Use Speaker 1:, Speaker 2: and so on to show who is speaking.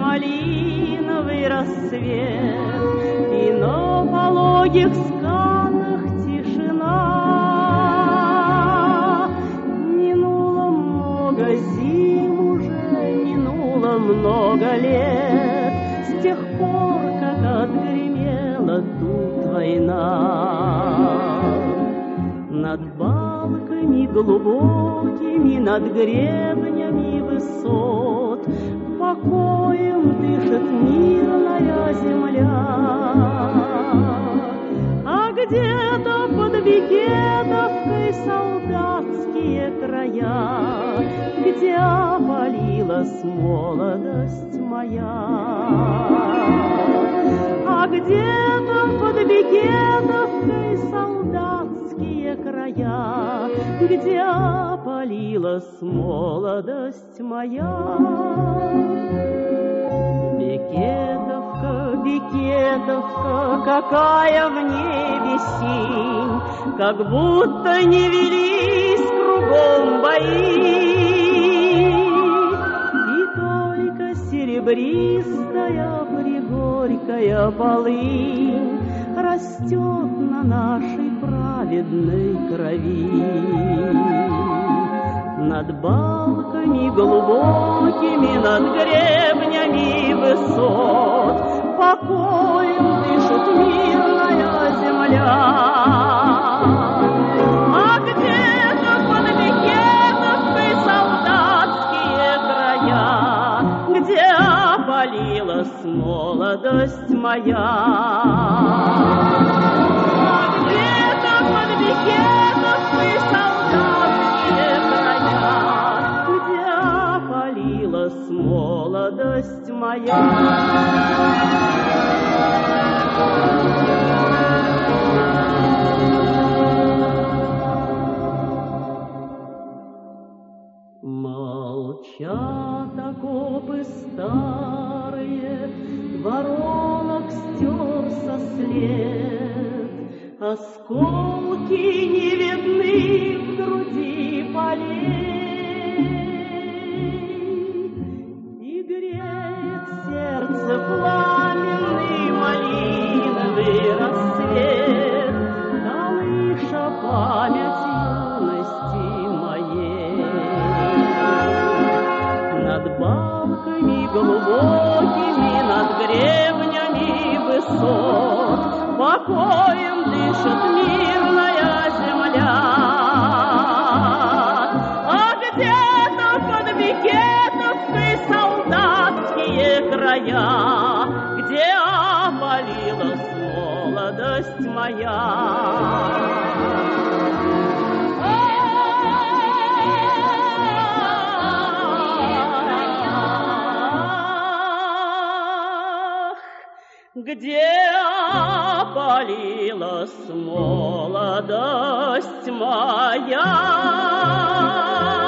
Speaker 1: малиновый рассвет, и на пологих скалах тишина. Минуло много зим уже, минуло много лет, с тех пор, как отгремела тут война. Над балками глубокими, над гребнями высот покоем дышит мирная земля. А где-то под Бекетовкой солдатские края, где опалилась молодость моя. А где-то под Бекетовкой солдатские края, где опалилась молодость моя. Бекетовка, Бекетовка, какая в небе синь, как будто не велись кругом бои. И только серебристая пригорькая полынь растет на нашей праведной крови. Над балками глубокими, над гребнями высот покоем дышит мирная земля. А где-то под Бекетовкой солдатские края, где опалилась молодость моя. А где-то под Бекетовкой солдатские края, где опалилась молодость моя. Молчат окопы старые, воронок стерся след, осколки не видны в груди полей, и греет сердце пламенный малиновый рассвет, колыша память юности моей. Над балками глубокими, над гребнями высот покоем дышит мирная земля. А где-то под Бекетовкой солдатские края, где опалилась молодость моя. Где опалилась молодость моя.